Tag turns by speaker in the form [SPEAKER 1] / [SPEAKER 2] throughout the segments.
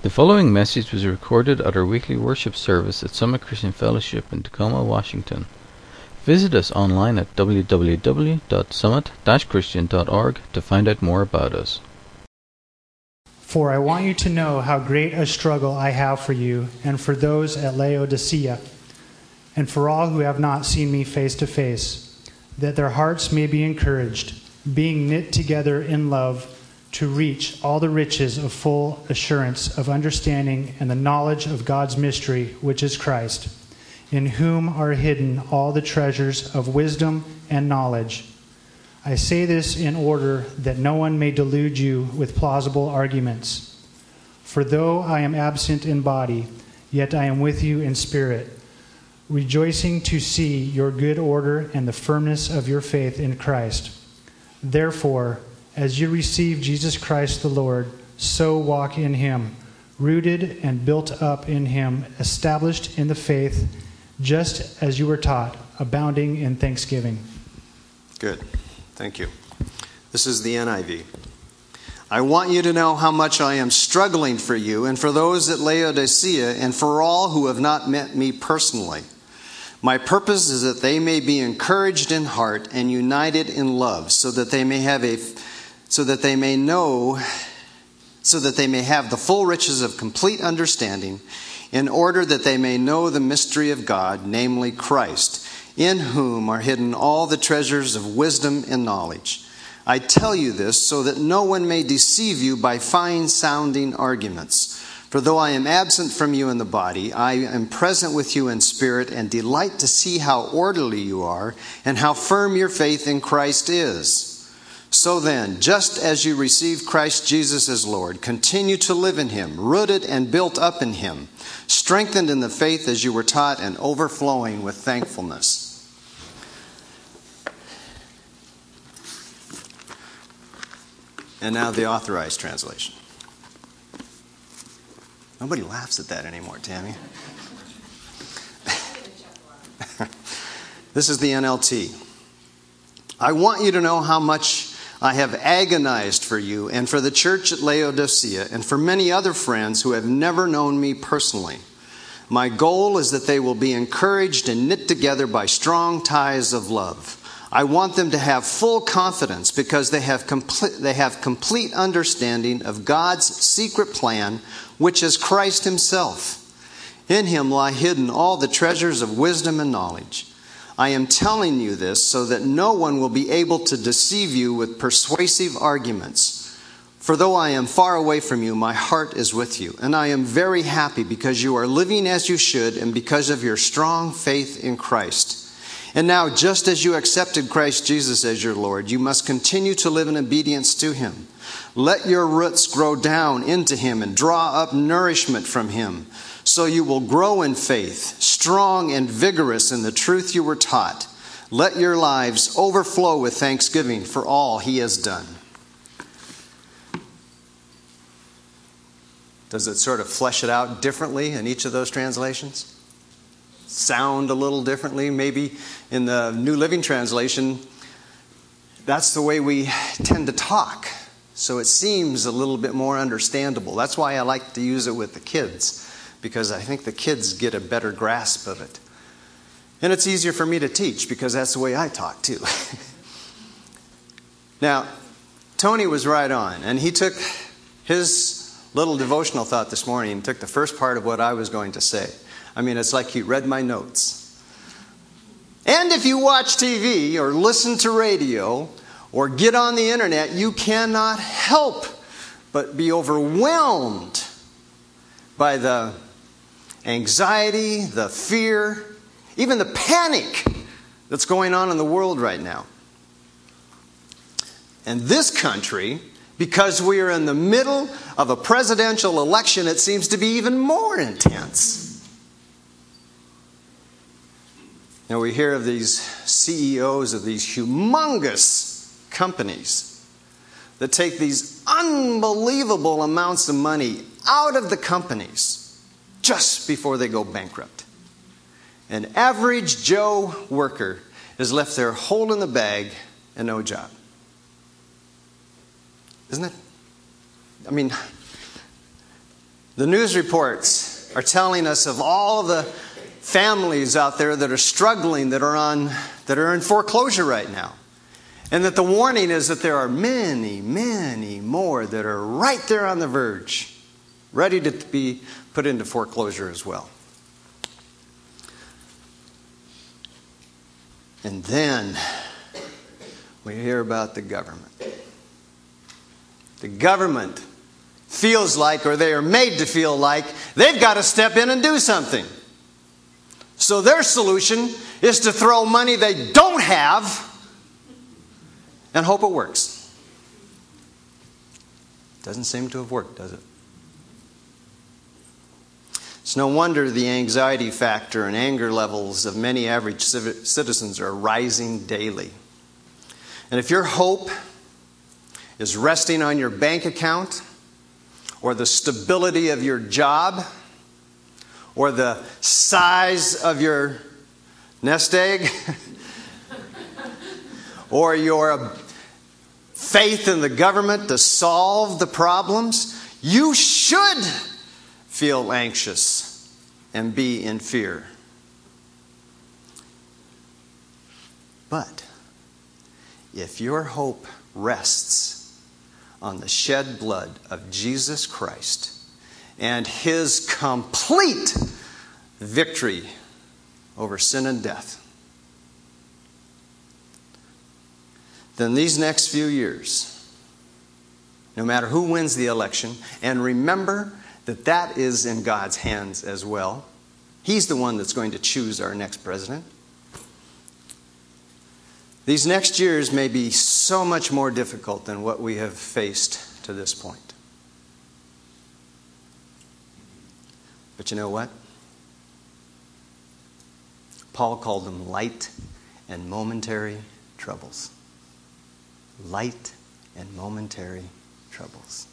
[SPEAKER 1] The following message was recorded at our weekly worship service at Summit Christian Fellowship in Tacoma, Washington. Visit us online at www.summit-christian.org to find out more about us.
[SPEAKER 2] For I want you to know how great a struggle I have for you and for those at Laodicea, and for all who have not seen me face to face, that their hearts may be encouraged, being knit together in love, to reach all the riches of full assurance of understanding and the knowledge of God's mystery, which is Christ, in whom are hidden all the treasures of wisdom and knowledge. I say this in order that no one may delude you with plausible arguments. For though I am absent in body, yet I am with you in spirit, rejoicing to see your good order and the firmness of your faith in Christ. Therefore, as you receive Jesus Christ the Lord, so walk in him, rooted and built up in him, established in the faith, just as you were taught, abounding in thanksgiving.
[SPEAKER 3] Good. Thank you. This is the NIV. I want you to know how much I am struggling for you and for those at Laodicea and for all who have not met me personally. My purpose is that they may be encouraged in heart and united in love, so that they may have the full riches of complete understanding, in order that they may know the mystery of God, namely Christ, in whom are hidden all the treasures of wisdom and knowledge. I tell you this so that no one may deceive you by fine-sounding arguments. For though I am absent from you in the body, I am present with you in spirit and delight to see how orderly you are and how firm your faith in Christ is. So then, just as you received Christ Jesus as Lord, continue to live in him, rooted and built up in him, strengthened in the faith as you were taught, and overflowing with thankfulness. And now the Authorized Translation. Nobody laughs at that anymore, Tammy. This is the NLT. I want you to know how much I have agonized for you and for the church at Laodicea and for many other friends who have never known me personally. My goal is that they will be encouraged and knit together by strong ties of love. I want them to have full confidence because they have complete understanding of God's secret plan, which is Christ himself. In him lie hidden all the treasures of wisdom and knowledge. I am telling you this so that no one will be able to deceive you with persuasive arguments. For though I am far away from you, my heart is with you, and I am very happy because you are living as you should and because of your strong faith in Christ. And now, just as you accepted Christ Jesus as your Lord, you must continue to live in obedience to him. Let your roots grow down into him and draw up nourishment from him, so you will grow in faith, strong and vigorous in the truth you were taught. Let your lives overflow with thanksgiving for all he has done. Does it sort of flesh it out differently in each of those translations? Sound a little differently? Maybe in the New Living Translation, that's the way we tend to talk. So it seems a little bit more understandable. That's why I like to use it with the kids, because I think the kids get a better grasp of it. And it's easier for me to teach because that's the way I talk too. Now, Tony was right on, and he took his little devotional thought this morning and took the first part of what I was going to say. I mean, it's like he read my notes. And if you watch TV or listen to radio or get on the internet, you cannot help but be overwhelmed by the anxiety, the fear, even the panic that's going on in the world right now. And this country, because we are in the middle of a presidential election, it seems to be even more intense. Now we hear of these CEOs of these humongous companies that take these unbelievable amounts of money out of the companies just before they go bankrupt. An average Joe worker is left there holding the bag and no job. Isn't it? I mean, The news reports are telling us of all the families out there that are struggling, that are in foreclosure right now. And that the warning is that there are many, many more that are right there on the verge, ready to be put into foreclosure as well. And then we hear about the government. The government feels like, or they are made to feel like, they've got to step in and do something. So their solution is to throw money they don't have and hope it works. Doesn't seem to have worked, does it? It's no wonder the anxiety factor and anger levels of many average citizens are rising daily. And if your hope is resting on your bank account, or the stability of your job, or the size of your nest egg, or your faith in the government to solve the problems, you should feel anxious and be in fear. But if your hope rests on the shed blood of Jesus Christ and His complete victory over sin and death, then these next few years, no matter who wins the election, and remember that is in God's hands as well. He's the one that's going to choose our next president. These next years may be so much more difficult than what we have faced to this point. But you know what? Paul called them light and momentary troubles. Light and momentary troubles.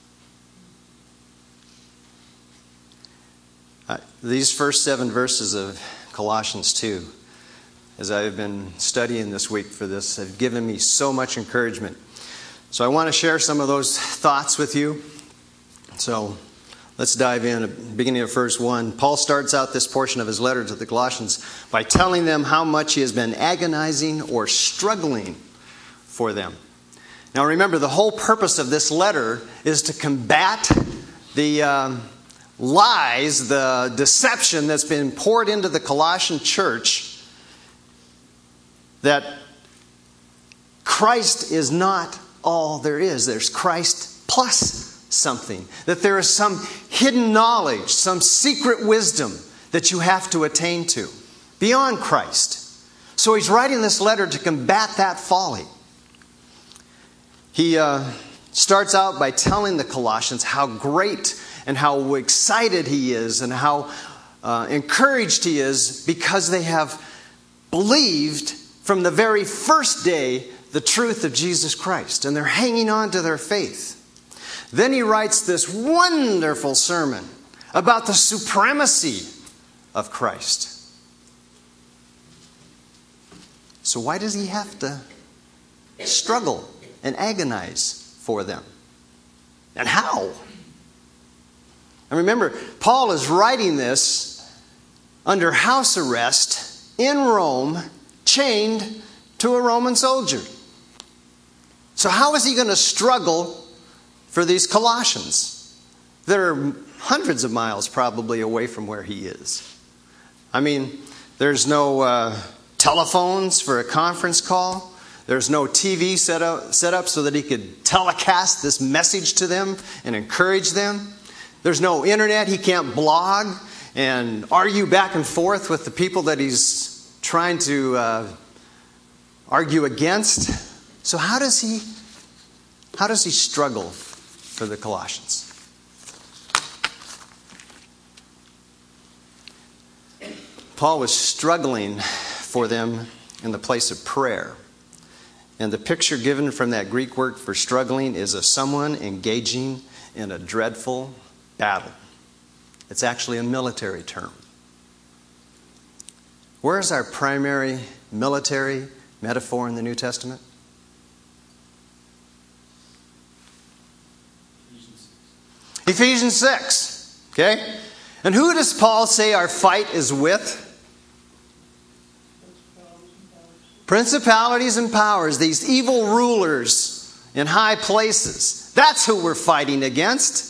[SPEAKER 3] These first 7 verses of Colossians 2, as I've been studying this week for this, have given me so much encouragement. So I want to share some of those thoughts with you. So let's dive in. At the beginning of verse 1, Paul starts out this portion of his letter to the Colossians by telling them how much he has been agonizing or struggling for them. Now remember, the whole purpose of this letter is to combat the lies, the deception that's been poured into the Colossian church that Christ is not all there is. There's Christ plus something. That there is some hidden knowledge, some secret wisdom that you have to attain to beyond Christ. So he's writing this letter to combat that folly. He starts out by telling the Colossians how great and how excited he is and how encouraged he is because they have believed from the very first day the truth of Jesus Christ. And they're hanging on to their faith. Then he writes this wonderful sermon about the supremacy of Christ. So why does he have to struggle and agonize for them? And how? And remember, Paul is writing this under house arrest in Rome, chained to a Roman soldier. So how is he going to struggle for these Colossians that are hundreds of miles probably away from where he is? I mean, there's no telephones for a conference call. There's no TV set up so that he could telecast this message to them and encourage them. There's no internet. He can't blog and argue back and forth with the people that he's trying to argue against. So how does he struggle for the Colossians? Paul was struggling for them in the place of prayer. And the picture given from that Greek word for struggling is of someone engaging in a dreadful battle. It's actually a military term. Where is our primary military metaphor in the New Testament? Ephesians 6. Okay? And who does Paul say our fight is with? Principalities and powers, these evil rulers in high places. That's who we're fighting against.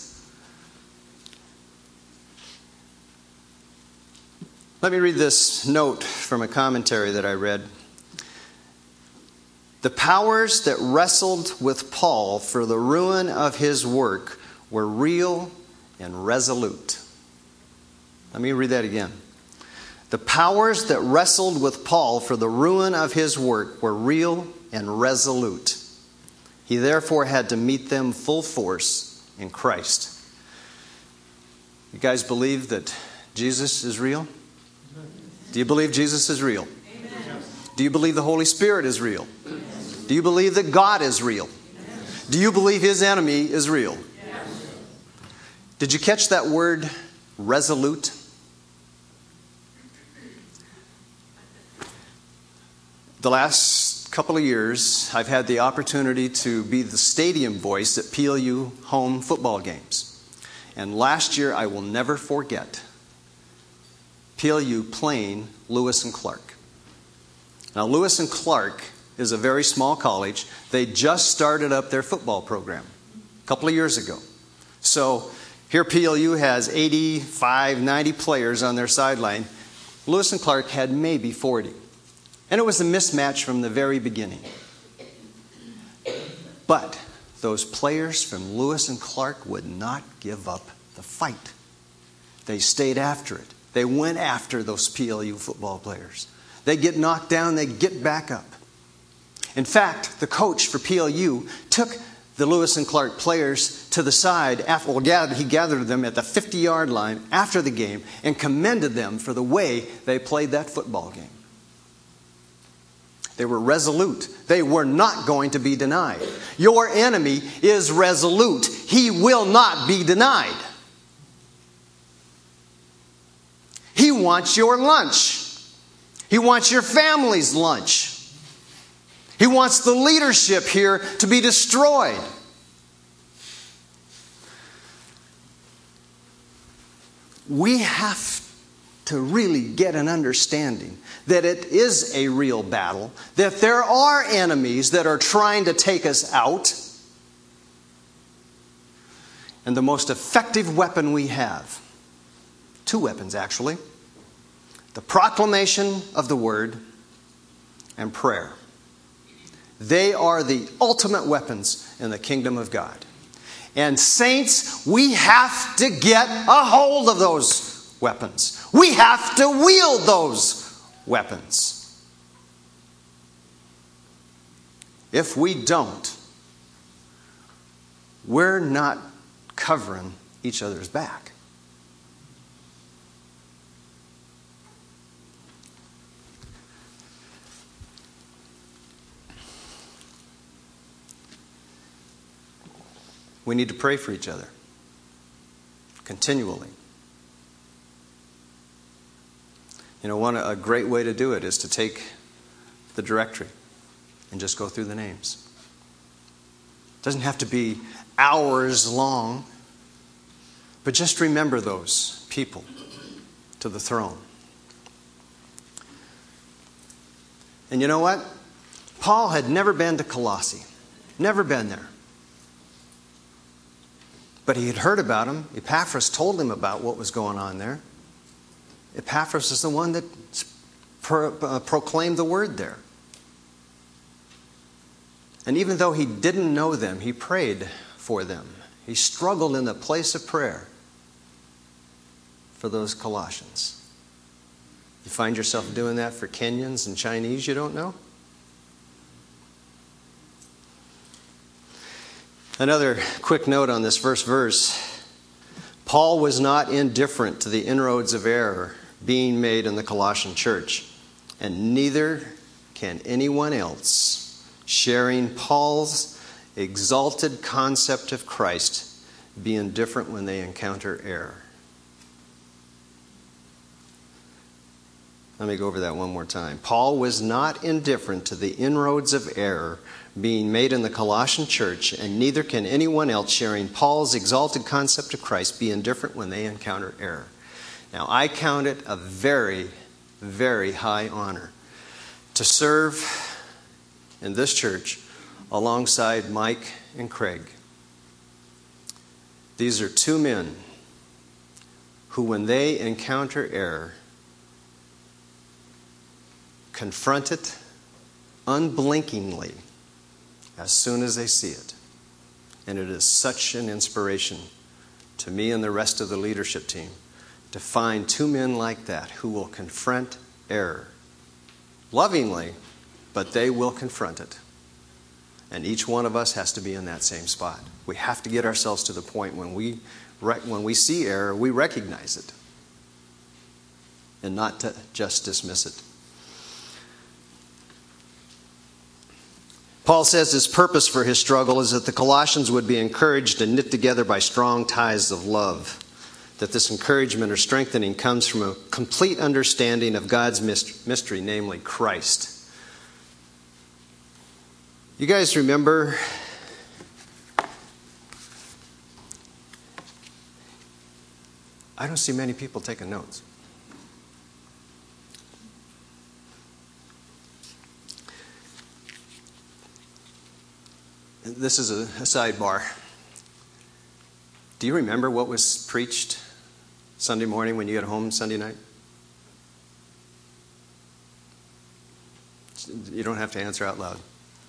[SPEAKER 3] Let me read this note from a commentary that I read. The powers that wrestled with Paul for the ruin of his work were real and resolute. Let me read that again. The powers that wrestled with Paul for the ruin of his work were real and resolute. He therefore had to meet them full force in Christ. You guys believe that Jesus is real? Do you believe Jesus is real?
[SPEAKER 4] Amen.
[SPEAKER 3] Do you believe the Holy Spirit is real? Yes. Do you believe that God is real? Yes. Do you believe his enemy is real? Yes. Did you catch that word, resolute? The last couple of years, I've had the opportunity to be the stadium voice at PLU home football games. And last year, I will never forget PLU playing Lewis and Clark. Now, Lewis and Clark is a very small college. They just started up their football program a couple of years ago. So here PLU has 85, 90 players on their sideline. Lewis and Clark had maybe 40. And it was a mismatch from the very beginning. But those players from Lewis and Clark would not give up the fight. They stayed after it. They went after those PLU football players. They get knocked down, they get back up. In fact, the coach for PLU took the Lewis and Clark players to the side. He gathered them at the 50-yard line after the game and commended them for the way they played that football game. They were resolute. They were not going to be denied. Your enemy is resolute. He will not be denied. He wants your lunch. He wants your family's lunch. He wants the leadership here to be destroyed. We have to really get an understanding that it is a real battle, that there are enemies that are trying to take us out. And the most effective weapon we have, two weapons actually, the proclamation of the word and prayer. They are the ultimate weapons in the kingdom of God. And saints, we have to get a hold of those weapons. We have to wield those weapons. If we don't, we're not covering each other's back. We need to pray for each other continually. You know, a great way to do it is to take the directory and just go through the names. It doesn't have to be hours long, but just remember those people to the throne. And you know what? Paul had never been to Colossae. Never been there. But he had heard about him. Epaphras told him about what was going on there. Epaphras is the one that proclaimed the word there. And even though he didn't know them, he prayed for them. He struggled in the place of prayer for those Colossians. You find yourself doing that for Kenyans and Chinese you don't know? Another quick note on this first verse. Paul was not indifferent to the inroads of error being made in the Colossian church, and neither can anyone else sharing Paul's exalted concept of Christ be indifferent when they encounter error. Let me go over that one more time. Paul was not indifferent to the inroads of error being made in the Colossian church, and neither can anyone else sharing Paul's exalted concept of Christ be indifferent when they encounter error. Now, I count it a very, very high honor to serve in this church alongside Mike and Craig. These are two men who, when they encounter error, confront it unblinkingly as soon as they see it. And it is such an inspiration to me and the rest of the leadership team to find two men like that who will confront error lovingly, but they will confront it. And each one of us has to be in that same spot. We have to get ourselves to the point when we see error, we recognize it and not to just dismiss it. Paul says his purpose for his struggle is that the Colossians would be encouraged and knit together by strong ties of love. That this encouragement or strengthening comes from a complete understanding of God's mystery, namely Christ. You guys remember I don't see many people taking notes. This is a sidebar. Do you remember what was preached Sunday morning when you got home Sunday night? You don't have to answer out loud.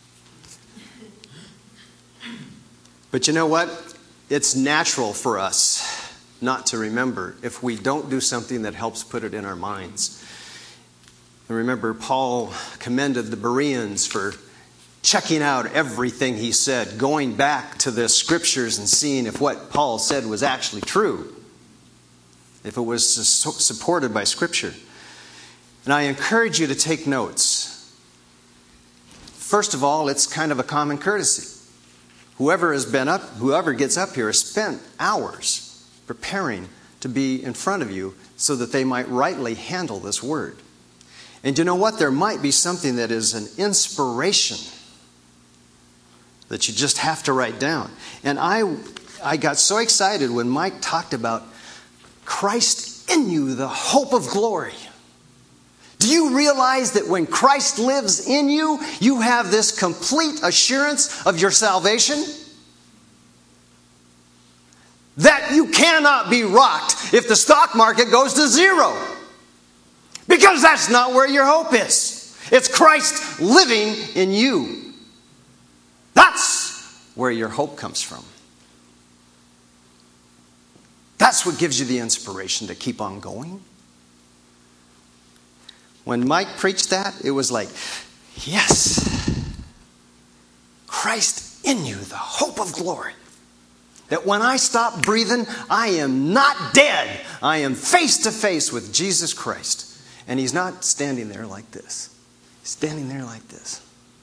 [SPEAKER 3] But you know what? It's natural for us not to remember if we don't do something that helps put it in our minds. And remember, Paul commended the Bereans for checking out everything he said, going back to the scriptures and seeing if what Paul said was actually true, if it was supported by scripture. And I encourage you to take notes. First of all, it's kind of a common courtesy. Whoever gets up here has spent hours preparing to be in front of you so that they might rightly handle this word. And you know what? There might be something that is an inspiration that you just have to write down. And I got so excited when Mike talked about Christ in you, the hope of glory. Do you realize that when Christ lives in you, you have this complete assurance of your salvation? That you cannot be rocked if the stock market goes to zero. Because that's not where your hope is. It's Christ living in you. That's where your hope comes from. That's what gives you the inspiration to keep on going. When Mike preached that, it was like, yes, Christ in you, the hope of glory. That when I stop breathing, I am not dead. I am face to face with Jesus Christ. And he's not standing there like this. He's standing there like this.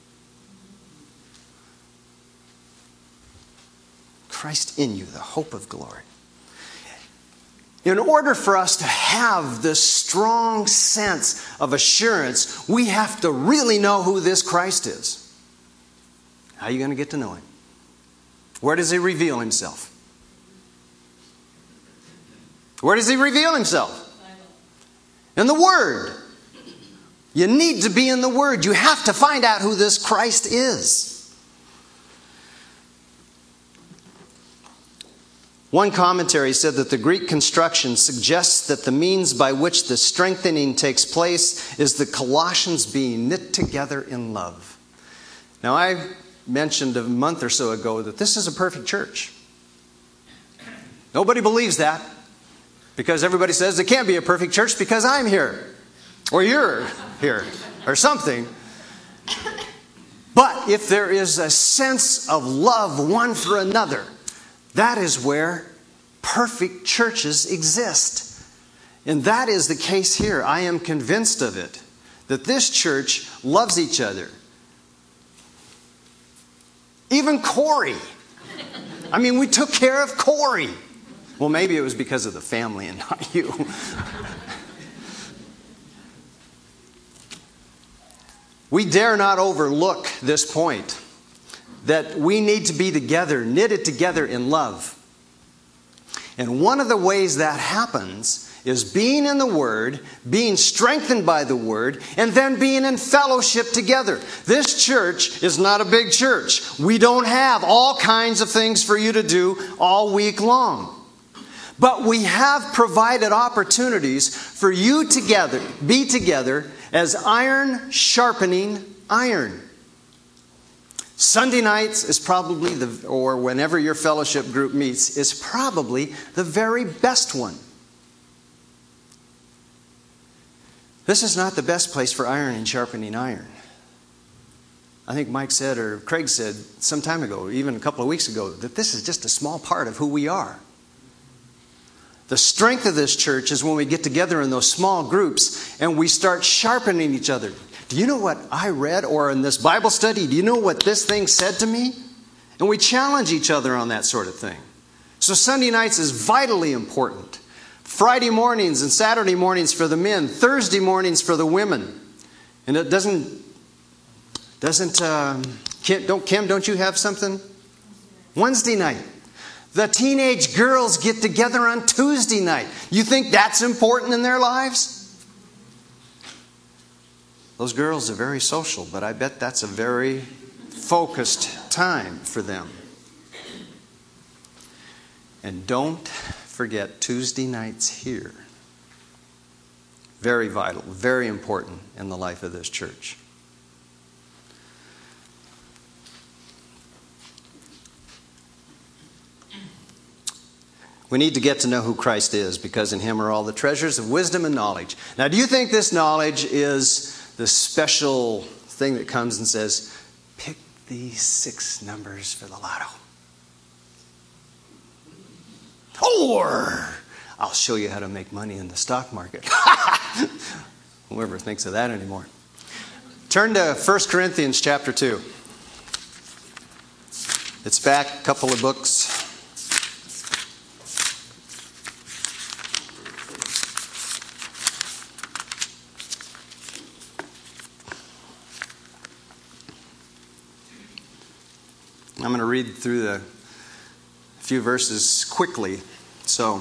[SPEAKER 3] Christ in you, the hope of glory. In order for us to have this strong sense of assurance, we have to really know who this Christ is. How are you going to get to know him? Where does he reveal himself? Where does he reveal himself? In the Word. You need to be in the Word. You have to find out who this Christ is. One commentary said that the Greek construction suggests that the means by which the strengthening takes place is the Colossians being knit together in love. Now, I mentioned a month or so ago that this is a perfect church. Nobody believes that because everybody says it can't be a perfect church because I'm here or you're here or something. But if there is a sense of love one for another, that is where perfect churches exist. And that is the case here. I am convinced of it. That this church loves each other. Even Corey. I mean, we took care of Corey. Well, maybe it was because of the family and not you. We dare not overlook this point, that we need to be together, knitted together in love. And one of the ways that happens is being in the Word, being strengthened by the Word, and then being in fellowship together. This church is not a big church. We don't have all kinds of things for you to do all week long. But we have provided opportunities for you to be together as iron sharpening iron. Sunday nights is probably or whenever your fellowship group meets, is probably the very best one. This is not the best place for iron and sharpening iron. I think Mike said, or Craig said some time ago, even a couple of weeks ago, that this is just a small part of who we are. The strength of this church is when we get together in those small groups and we start sharpening each other. Do you know what I read? Or in this Bible study, do you know what this thing said to me? And we challenge each other on that sort of thing. So Sunday nights is vitally important. Friday mornings and Saturday mornings for the men. Thursday mornings for the women. And it Kim, don't you have something? Wednesday night. The teenage girls get together on Tuesday night. You think that's important in their lives? Those girls are very social, but I bet that's a very focused time for them. And don't forget Tuesday nights here. Very vital, very important in the life of this church. We need to get to know who Christ is, because in Him are all the treasures of wisdom and knowledge. Now, do you think this knowledge is the special thing that comes and says, pick these 6 numbers for the lotto? Or, I'll show you how to make money in the stock market. Whoever thinks of that anymore. Turn to 1 Corinthians chapter 2. It's back a couple of books. I'm going to read through the few verses quickly. So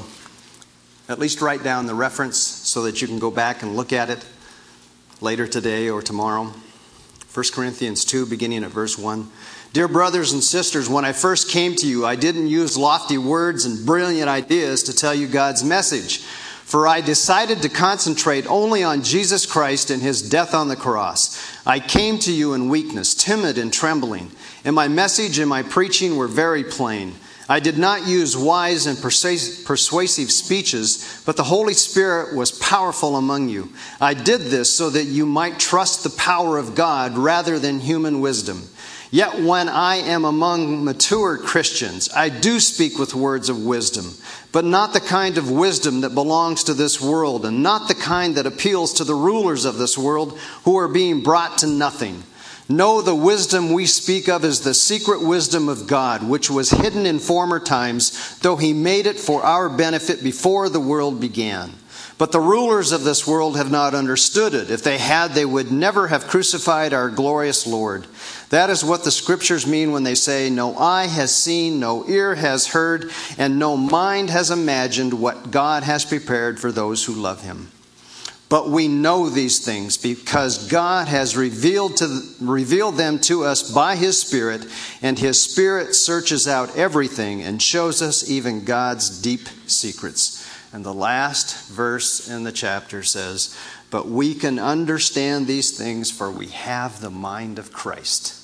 [SPEAKER 3] at least write down the reference so that you can go back and look at it later today or tomorrow. 1 Corinthians 2, beginning at verse 1. Dear brothers and sisters, when I first came to you, I didn't use lofty words and brilliant ideas to tell you God's message. For I decided to concentrate only on Jesus Christ and His death on the cross. I came to you in weakness, timid and trembling, and my message and my preaching were very plain. I did not use wise and persuasive speeches, but the Holy Spirit was powerful among you. I did this so that you might trust the power of God rather than human wisdom. Yet when I am among mature Christians, I do speak with words of wisdom, but not the kind of wisdom that belongs to this world, and not the kind that appeals to the rulers of this world who are being brought to nothing. No, the wisdom we speak of is the secret wisdom of God, which was hidden in former times, though He made it for our benefit before the world began. But the rulers of this world have not understood it. If they had, they would never have crucified our glorious Lord. That is what the Scriptures mean when they say, no eye has seen, no ear has heard, and no mind has imagined what God has prepared for those who love Him. But we know these things because God has revealed them to us by His Spirit, and His Spirit searches out everything and shows us even God's deep secrets. And the last verse in the chapter says, but we can understand these things, for we have the mind of Christ.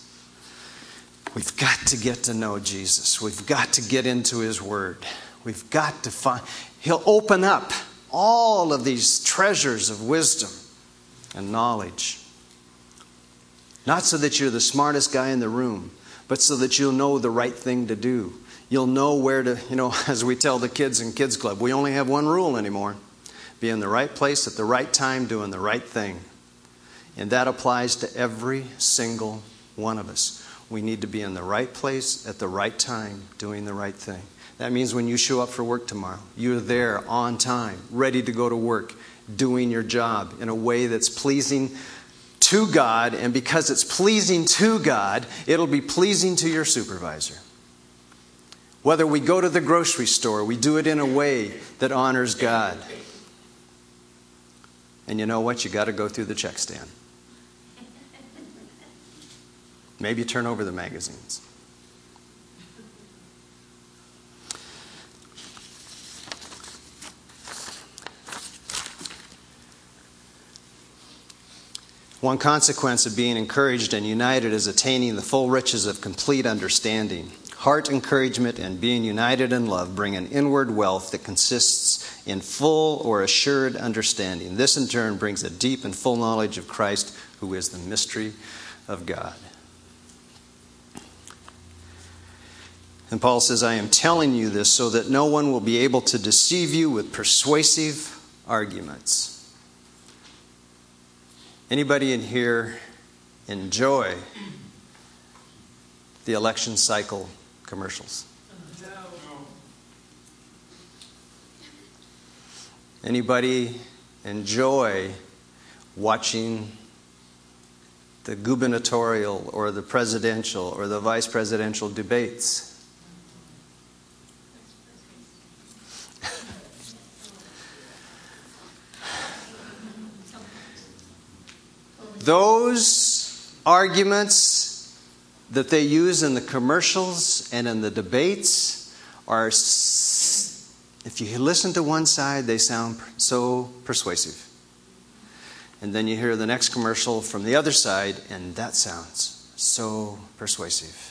[SPEAKER 3] We've got to get to know Jesus. We've got to get into His Word. We've got to find, He'll open up all of these treasures of wisdom and knowledge. Not so that you're the smartest guy in the room, but so that you'll know the right thing to do. You'll know where to, as we tell the kids in Kids Club, we only have one rule anymore. Be in the right place at the right time, doing the right thing. And that applies to every single one of us. We need to be in the right place at the right time, doing the right thing. That means when you show up for work tomorrow, you're there on time, ready to go to work, doing your job in a way that's pleasing to God, and because it's pleasing to God, it'll be pleasing to your supervisor. Whether we go to the grocery store, we do it in a way that honors God. And you know what? You got to go through the check stand. Maybe turn over the magazines. One consequence of being encouraged and united is attaining the full riches of complete understanding. Heart encouragement and being united in love bring an inward wealth that consists in full or assured understanding. This in turn brings a deep and full knowledge of Christ, who is the mystery of God. And Paul says, I am telling you this so that no one will be able to deceive you with persuasive arguments. Anybody in here enjoy the election cycle commercials? No. Anybody enjoy watching the gubernatorial or the presidential or the vice presidential debates? Those arguments that they use in the commercials and in the debates are, if you listen to one side, they sound so persuasive. And then you hear the next commercial from the other side, and that sounds so persuasive.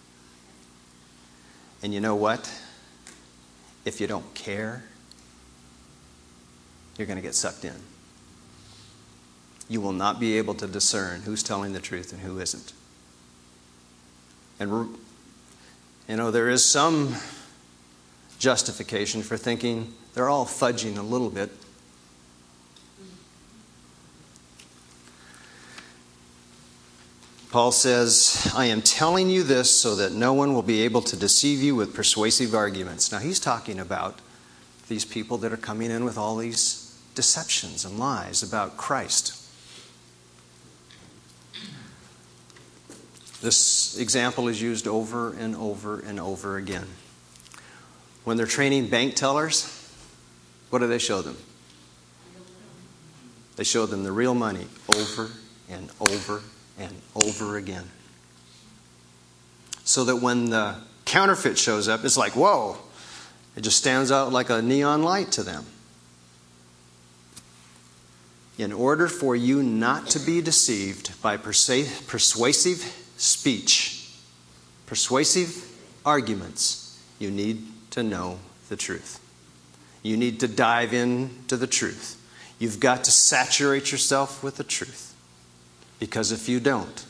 [SPEAKER 3] And you know what? If you don't care, you're going to get sucked in. You will not be able to discern who's telling the truth and who isn't. And, you know, there is some justification for thinking they're all fudging a little bit. Paul says, I am telling you this so that no one will be able to deceive you with persuasive arguments. Now, he's talking about these people that are coming in with all these deceptions and lies about Christ. This example is used over and over and over again. When they're training bank tellers, what do they show them? They show them the real money over and over and over again. So that when the counterfeit shows up, it's like, whoa, it just stands out like a neon light to them. In order for you not to be deceived by persuasive speech, persuasive arguments, you need to know the truth. You need to dive into the truth. You've got to saturate yourself with the truth. Because if you don't,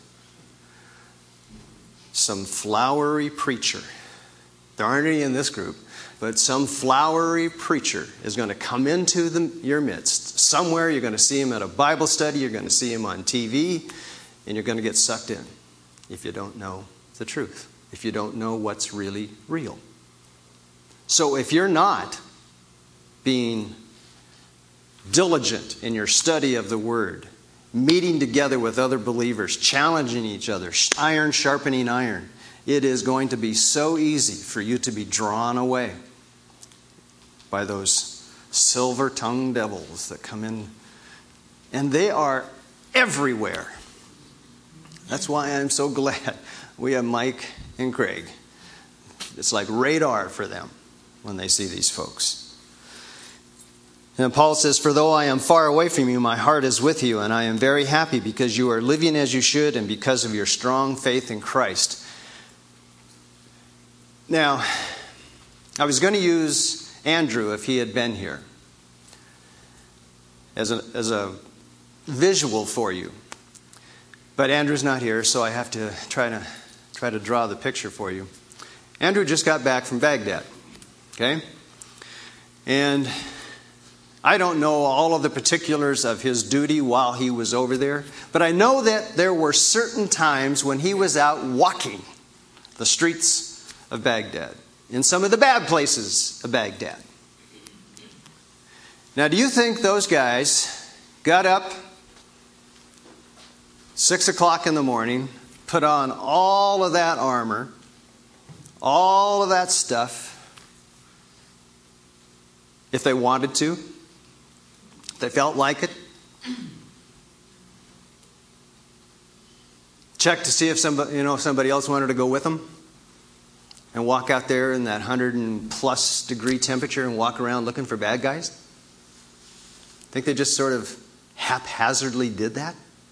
[SPEAKER 3] some flowery preacher, there aren't any in this group, but some flowery preacher is going to come into your midst. Somewhere you're going to see him at a Bible study, you're going to see him on TV, and you're going to get sucked in. If you don't know the truth, if you don't know what's really real. So if you're not being diligent in your study of the Word, meeting together with other believers, challenging each other, iron sharpening iron, it is going to be so easy for you to be drawn away by those silver-tongued devils that come in. And they are everywhere. That's why I'm so glad we have Mike and Craig. It's like radar for them when they see these folks. And Paul says, for though I am far away from you, my heart is with you, and I am very happy because you are living as you should and because of your strong faith in Christ. Now, I was going to use Andrew if he had been here as a visual for you. But Andrew's not here, so I have to try to draw the picture for you. Andrew just got back from Baghdad, okay? And I don't know all of the particulars of his duty while he was over there, but I know that there were certain times when he was out walking the streets of Baghdad, in some of the bad places of Baghdad. Now, do you think those guys got up 6 o'clock in the morning, put on all of that armor, all of that stuff, if they wanted to, if they felt like it. Check to see if somebody else wanted to go with them and walk out there in that 100+ degree temperature and walk around looking for bad guys. Think they just sort of haphazardly did that?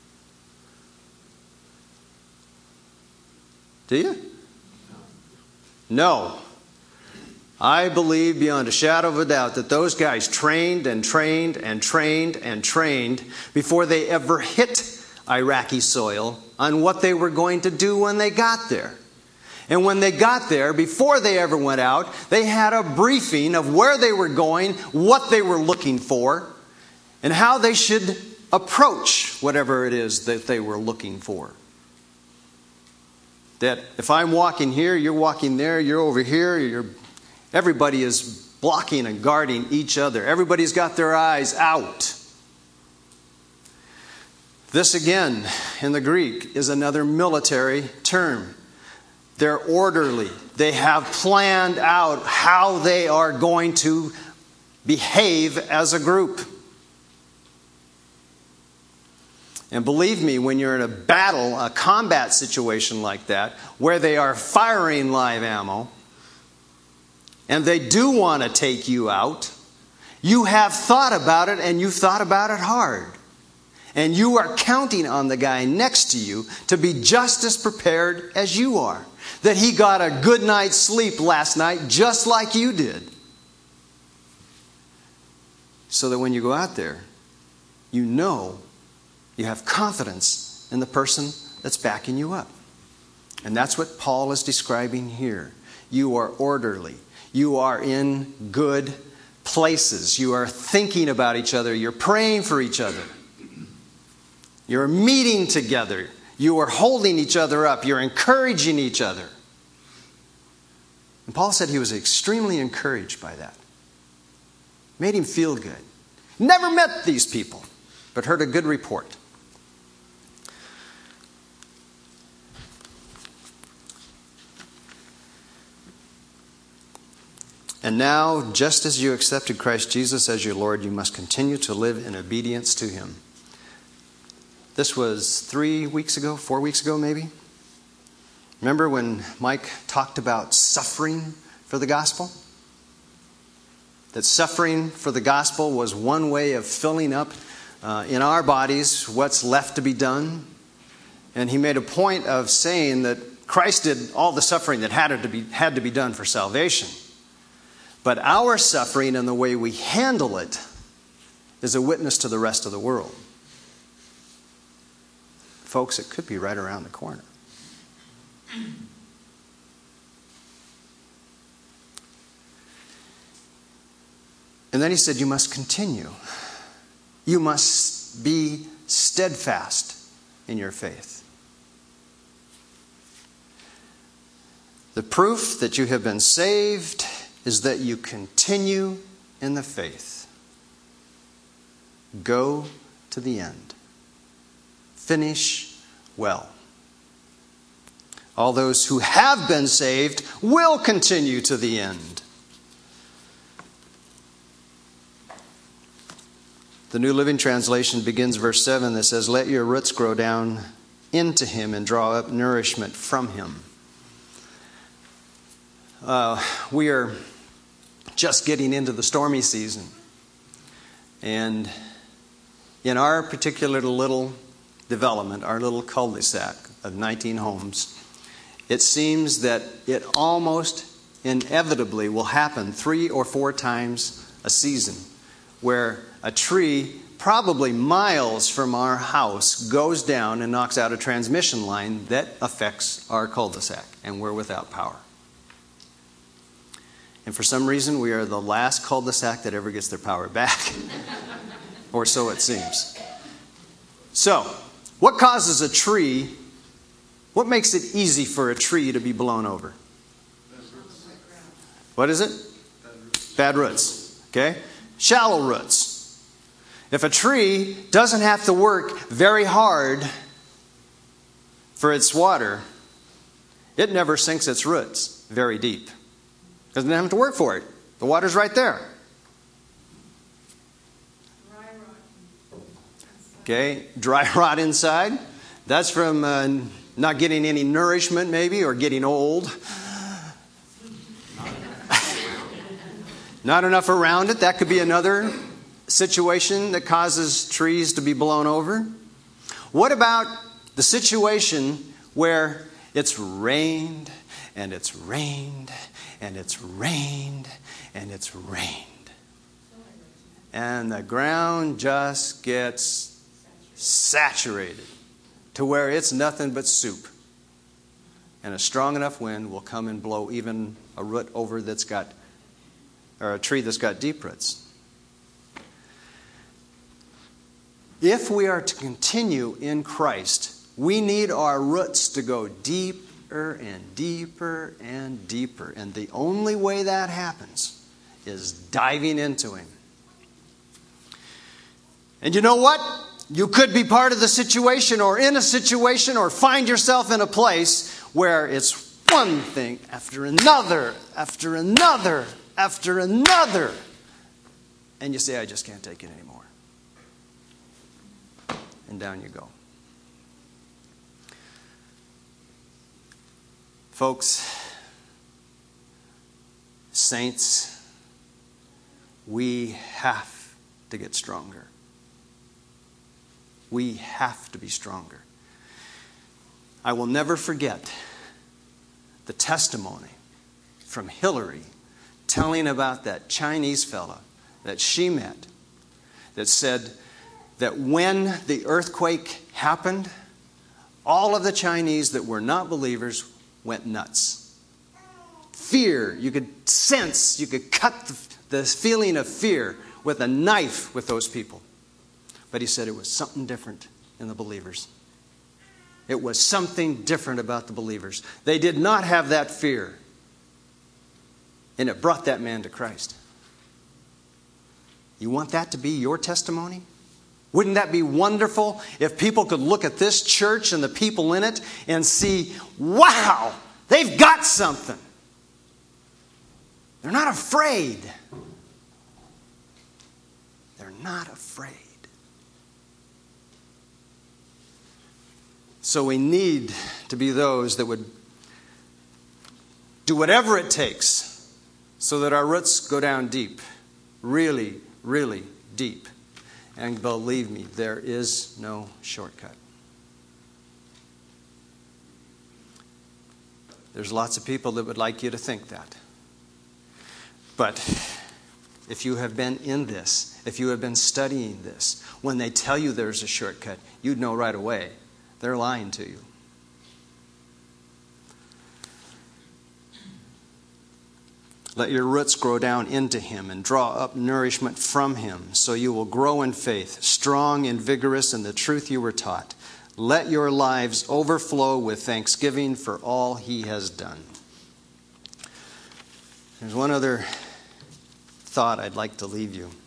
[SPEAKER 3] Do you? No. I believe beyond a shadow of a doubt that those guys trained and trained and trained and trained before they ever hit Iraqi soil on what they were going to do when they got there. And when they got there, before they ever went out, they had a briefing of where they were going, what they were looking for, and how they should approach whatever it is that they were looking for. That if I'm walking here, you're walking there, you're over here, everybody is blocking and guarding each other. Everybody's got their eyes out. This again, in the Greek, is another military term. They're orderly. They have planned out how they are going to behave as a group. And believe me, when you're in a battle, a combat situation like that, where they are firing live ammo, and they do want to take you out, you have thought about it, and you've thought about it hard. And you are counting on the guy next to you to be just as prepared as you are. That he got a good night's sleep last night just like you did. So that when you go out there, you know you have confidence in the person that's backing you up. And that's what Paul is describing here. You are orderly. You are in good places. You are thinking about each other. You're praying for each other. You're meeting together. You are holding each other up. You're encouraging each other. And Paul said he was extremely encouraged by that. Made him feel good. Never met these people, but heard a good report. And now, just as you accepted Christ Jesus as your Lord, you must continue to live in obedience to Him. This was 4 weeks ago maybe. Remember when Mike talked about suffering for the gospel? That suffering for the gospel was one way of filling up in our bodies what's left to be done. And he made a point of saying that Christ did all the suffering that had to be done for salvation. But our suffering and the way we handle it is a witness to the rest of the world. Folks, it could be right around the corner. And then he said, you must continue. You must be steadfast in your faith. The proof that you have been saved is that you continue in the faith. Go to the end. Finish well. All those who have been saved will continue to the end. The New Living Translation begins verse 7 that says, let your roots grow down into Him and draw up nourishment from Him. We are just getting into the stormy season. And in our particular little development, our little cul-de-sac of 19 homes, it seems that it almost inevitably will happen 3 or 4 times a season where a tree probably miles from our house goes down and knocks out a transmission line that affects our cul-de-sac, and we're without power. And for some reason, we are the last cul-de-sac that ever gets their power back. Or so it seems. So, what causes a tree, what makes it easy for a tree to be blown over? What is it? Bad roots. Okay? Shallow roots. If a tree doesn't have to work very hard for its water, it never sinks its roots very deep. Doesn't have to work for it. The water's right there. Okay, dry rot inside. That's from not getting any nourishment maybe, or getting old. Not enough around it. That could be another situation that causes trees to be blown over. What about the situation where it's rained and it's rained and it's rained and it's rained, and the ground just gets saturated to where it's nothing but soup, and a strong enough wind will come and blow even a root over that's got, or a tree that's got deep roots? If we are to continue in Christ, we need our roots to go deeper and deeper and deeper. And the only way that happens is diving into Him. And you know what? You could be part of the situation, or in a situation, or find yourself in a place where it's one thing after another, after another, after another. And you say, I just can't take it anymore. And down you go. Folks, saints, we have to get stronger. We have to be stronger. I will never forget the testimony from Hillary telling about that Chinese fella that she met that said that when the earthquake happened, all of the Chinese that were not believers went nuts. Fear, you could sense, you could cut the feeling of fear with a knife with those people. But he said it was something different in the believers. It was something different about the believers. They did not have that fear. And it brought that man to Christ. You want that to be your testimony? Wouldn't that be wonderful if people could look at this church and the people in it and see, wow, they've got something. They're not afraid. They're not afraid. So we need to be those that would do whatever it takes so that our roots go down deep, really, really deep. And believe me, there is no shortcut. There's lots of people that would like you to think that. But if you have been in this, if you have been studying this, when they tell you there's a shortcut, you'd know right away they're lying to you. Let your roots grow down into Him and draw up nourishment from Him, so you will grow in faith, strong and vigorous in the truth you were taught. Let your lives overflow with thanksgiving for all He has done. There's one other thought I'd like to leave you.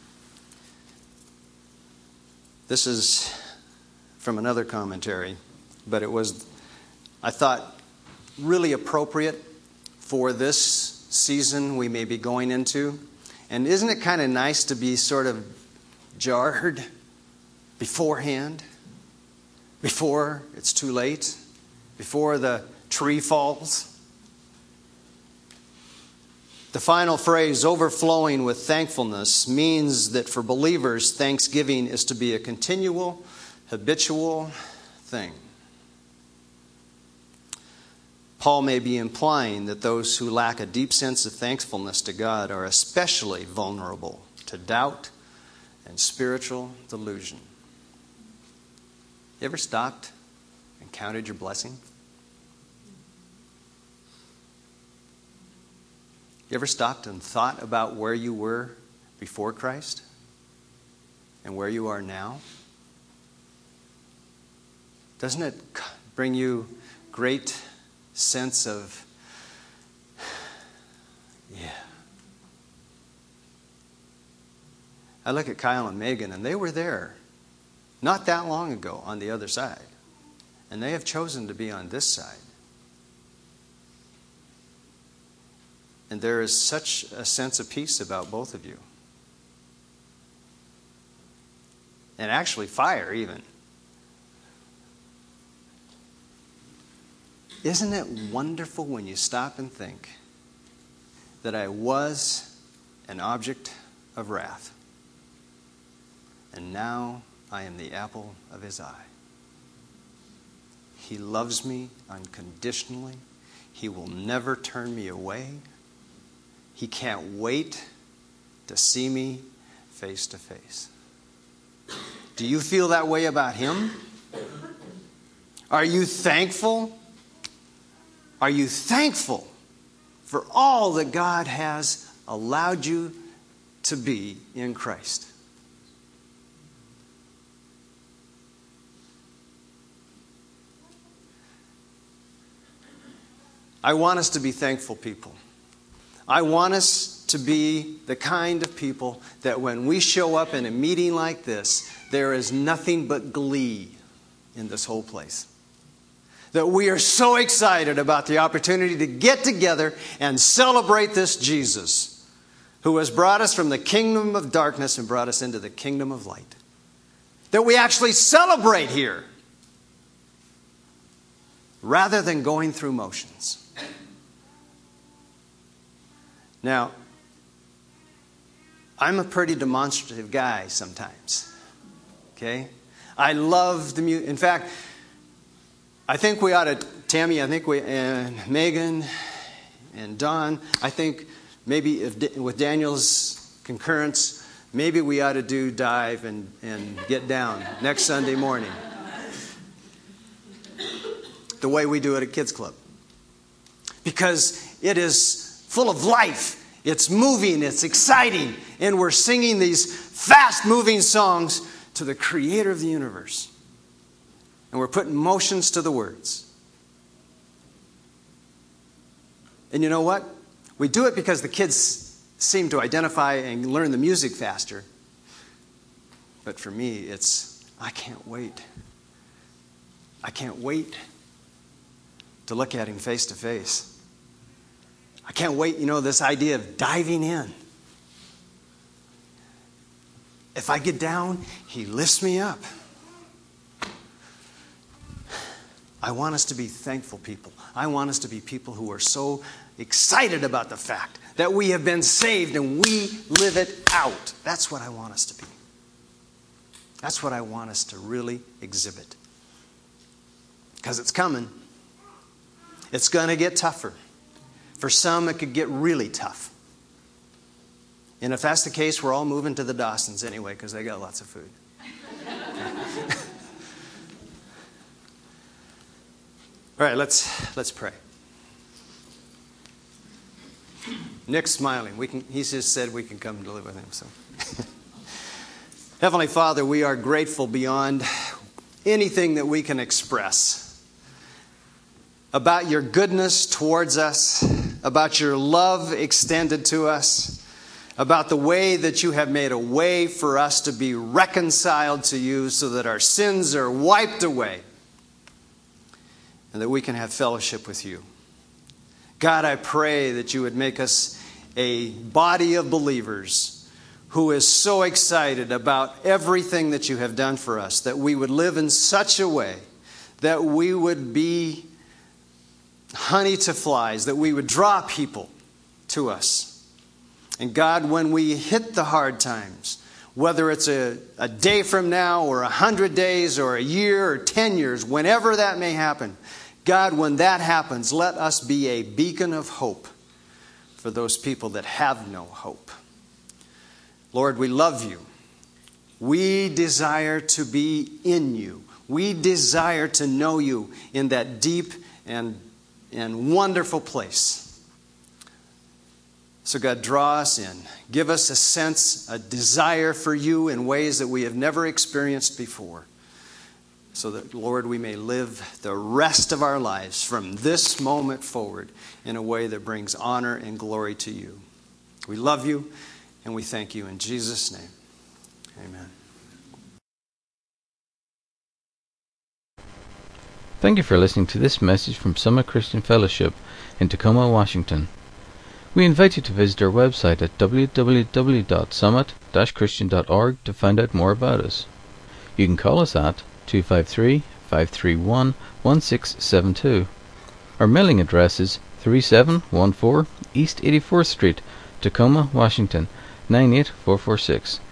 [SPEAKER 3] This is from another commentary, but it was, I thought, really appropriate for this season we may be going into. And isn't it kind of nice to be sort of jarred beforehand, before it's too late, before the tree falls? The final phrase, overflowing with thankfulness, means that for believers, thanksgiving is to be a continual, habitual thing. Paul may be implying that those who lack a deep sense of thankfulness to God are especially vulnerable to doubt and spiritual delusion. You ever stopped and counted your blessing? You ever stopped and thought about where you were before Christ and where you are now? Doesn't it bring you great sense of, yeah. I look at Kyle and Megan, and they were there not that long ago on the other side. And they have chosen to be on this side. And there is such a sense of peace about both of you. And actually fire even. Isn't it wonderful when you stop and think that I was an object of wrath, and now I am the apple of his eye? He loves me unconditionally. He will never turn me away. He can't wait to see me face to face. Do you feel that way about him? Are you thankful? Are you thankful for all that God has allowed you to be in Christ? I want us to be thankful people. I want us to be the kind of people that when we show up in a meeting like this, there is nothing but glee in this whole place. That we are so excited about the opportunity to get together and celebrate this Jesus who has brought us from the kingdom of darkness and brought us into the kingdom of light. That we actually celebrate here rather than going through motions. Now, I'm a pretty demonstrative guy sometimes. Okay? I love the music. In fact, I think we ought to, Tammy, and Megan and Don, I think maybe with Daniel's concurrence, maybe we ought to do dive and get down next Sunday morning. The way we do it at Kids Club. Because it is full of life. It's moving, it's exciting, and we're singing these fast-moving songs to the creator of the universe. And we're putting motions to the words. And you know what? We do it because the kids seem to identify and learn the music faster. But for me, it's, I can't wait. I can't wait to look at him face to face. I can't wait, this idea of diving in. If I get down, he lifts me up. I want us to be thankful people. I want us to be people who are so excited about the fact that we have been saved and we live it out. That's what I want us to be. That's what I want us to really exhibit. Because it's coming. It's going to get tougher. For some, it could get really tough. And if that's the case, we're all moving to the Dawsons anyway, because they got lots of food. All right, let's pray. Nick's smiling. He's just said we can come to live with him. So, Heavenly Father, we are grateful beyond anything that we can express about your goodness towards us, about your love extended to us, about the way that you have made a way for us to be reconciled to you so that our sins are wiped away and that we can have fellowship with you. God, I pray that you would make us a body of believers who is so excited about everything that you have done for us, that we would live in such a way that we would be honey to flies, that we would draw people to us. And God, when we hit the hard times, whether it's a day from now or 100 days or a year or 10 years, whenever that may happen, God, when that happens, let us be a beacon of hope for those people that have no hope. Lord, we love you. We desire to be in you. We desire to know you in that deep and wonderful place. So God, draw us in. Give us a sense, a desire for you in ways that we have never experienced before. So that, Lord, we may live the rest of our lives from this moment forward in a way that brings honor and glory to you. We love you and we thank you in Jesus' name. Amen.
[SPEAKER 1] Thank you for listening to this message from Summit Christian Fellowship in Tacoma, Washington. We invite you to visit our website at www.summit-christian.org to find out more about us. You can call us at 253-531-1672. Our mailing address is 3714 East 84th Street, Tacoma, Washington 98446.